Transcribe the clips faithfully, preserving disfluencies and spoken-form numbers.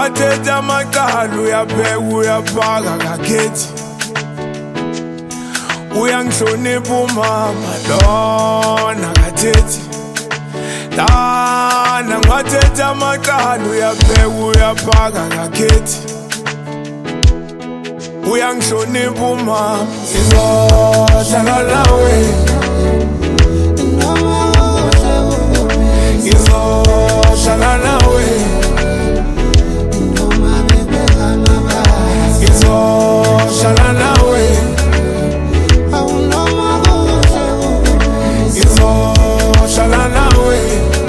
Ungathetha amaqala uyapheka uyaphaka kakethi uyangihlonipha umama lona kathethi lana ungathetha amaqala uyapheka uyaphaka kakethi uyangihlonipha umama ngizohlala nawe ngizohlala nawe ngizohlala nawe ngizohlala nawe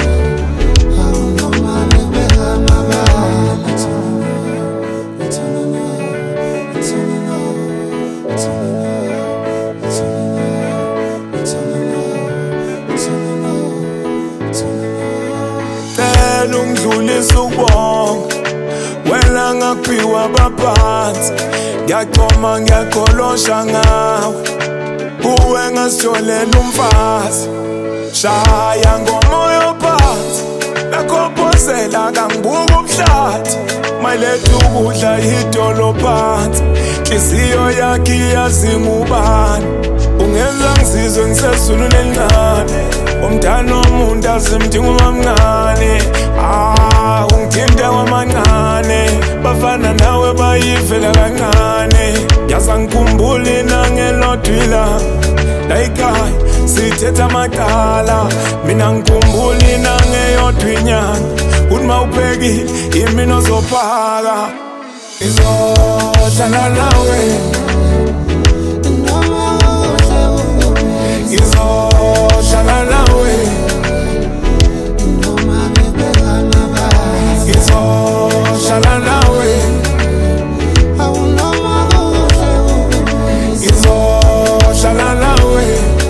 ungidlulisa ukubonga wena ngaphiwa baphansi ngiyachoma ngiyaqolosha ngawe uwe ngasitholela umfazi shaya ngomoya phansi lakhophozela kangibuka ubuhlathi mayiletha ukudla idolo phansi inhliziyo yakhe iyazinga ubani ungenza ngizizwe ngisezulwini elincane umntana womuntu azimdinga umamncane ah ungithinta kwamancane bafana nawe bayivela kancane yaza ngikhumbula inangelodwila la ekhaya sithetha amaqala mina ngikhumbula inangeyodwa inyanga uthi mawuphekile yimina ozophaka ngizohlala nawe ngizohlala nawe ngizohlala nawe ngizohlala nawe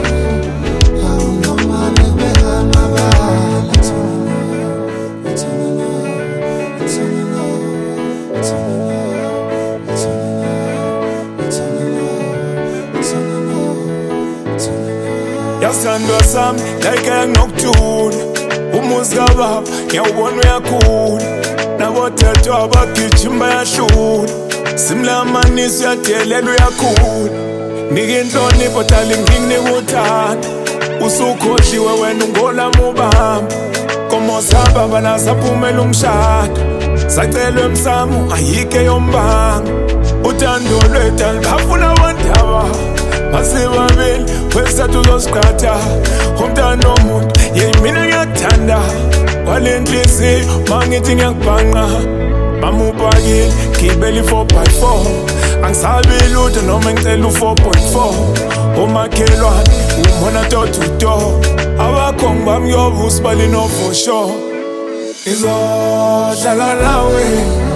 yasithandwa sami layikaya nginokuthula umuzi kababa ngiyawubona uyakhula nabothetho abagijima bayahlula simlamanisi uyadelela uyakhula nika inhlonipho dala nginginika uthando usukhohliwe wena ungolami ubamba komo sababa nasaphumela umshado sacelwa emsamu ayike yombanga uthando lwethu alibafuna wondaba masibabili wesithathu uzosiqhatha umntana womuntu yimina ngiyakuthanda wale nhliziyo mangithi ngiyakubhanqa mamubhakile gibela i-four by four angisabi lutho noma ngicela u-four point four umakhelwane umona totuto abakhongi bami yovusa balino for sure ngizohlala nawe